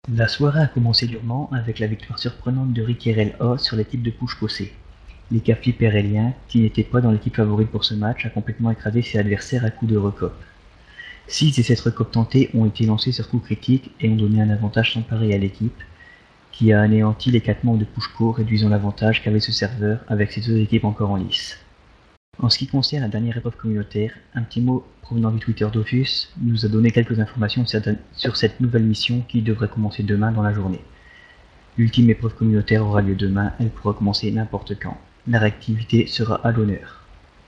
La soirée a commencé durement avec la victoire surprenante de Riquerel A sur l'équipe de Pouche-Cossé. Les Cafis péréliens, qui n'étaient pas dans l'équipe favorite pour ce match, a complètement écrasé ses adversaires à coups de recope. 6 des 7 recopes tentées ont été lancées sur coup critique et ont donné un avantage sans pareil à l'équipe, qui a anéanti les 4 membres de Pouchco, réduisant l'avantage qu'avait ce serveur avec ses 2 équipes encore en lice. En ce qui concerne la dernière épreuve communautaire, un petit mot provenant du Twitter Dofus nous a donné quelques informations sur cette nouvelle mission qui devrait commencer demain dans la journée. L'ultime épreuve communautaire aura lieu demain, elle pourra commencer n'importe quand. La réactivité sera à l'honneur.